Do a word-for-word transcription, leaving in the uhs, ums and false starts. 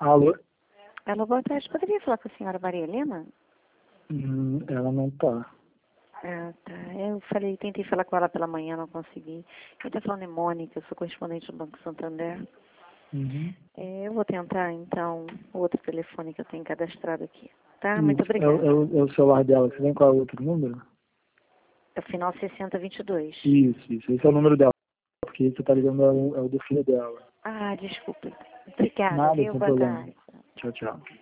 Alô? Alô, boa tarde. Poderia falar com a senhora Maria Helena? Hum, ela não tá. Ah, tá. Eu falei, tentei falar com ela pela manhã, não consegui. Quem tá falando é Mônica, eu sou correspondente do Banco Santander. Uhum. É, eu vou tentar, então, o outro telefone que eu tenho cadastrado aqui. Tá? Muito Isso. É, o- obrigada. é, o, é o celular dela. Você lembra qual é o outro número? É o final sessenta vinte e dois. Isso, isso. Esse é o número dela. Porque você tá ligando é o, é o do filho dela. Ah, desculpa. Obrigada, Nada, viu? sem Boa problema. tarde. Tchau, tchau.